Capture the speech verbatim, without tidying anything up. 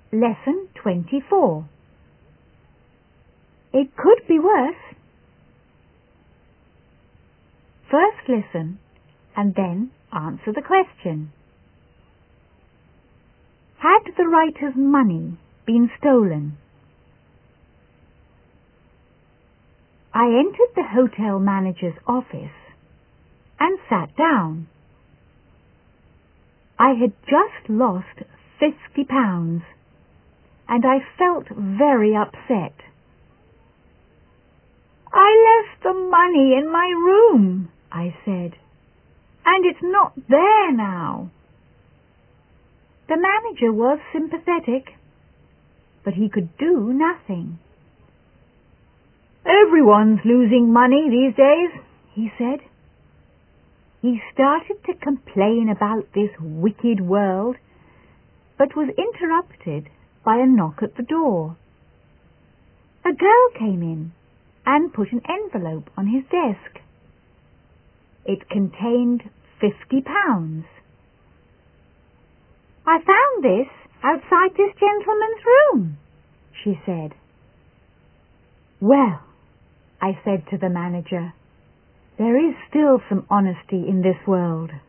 Lesson twenty-four. It could be worse. First listen and then answer the question. Had the writer's money been stolen? I entered the hotel manager's office and sat down. I had just lost fifty pounds and I felt very upset. I left the money in my room, I said, and it's not there now. The manager was sympathetic, but he could do nothing. Everyone's losing money these days, he said. He started to complain about this wicked world, but was interrupted by a knock at the door. A girl came in and put an envelope on his desk. It contained fifty pounds. I found this outside this gentleman's room, she said. Well, I said to the manager, there is still some honesty in this world.